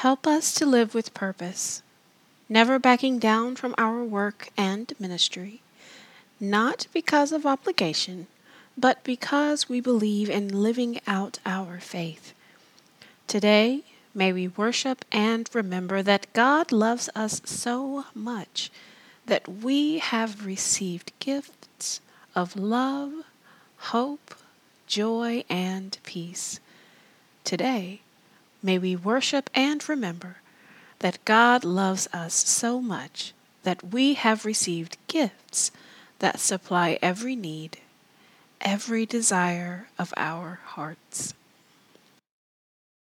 Help us to live with purpose, never backing down from our work and ministry, not because of obligation, but because we believe in living out our faith. Today, may we worship and remember that God loves us so much that we have received gifts of love, hope, joy, and peace. Today, may we worship and remember that God loves us so much that we have received gifts that supply every need, every desire of our hearts.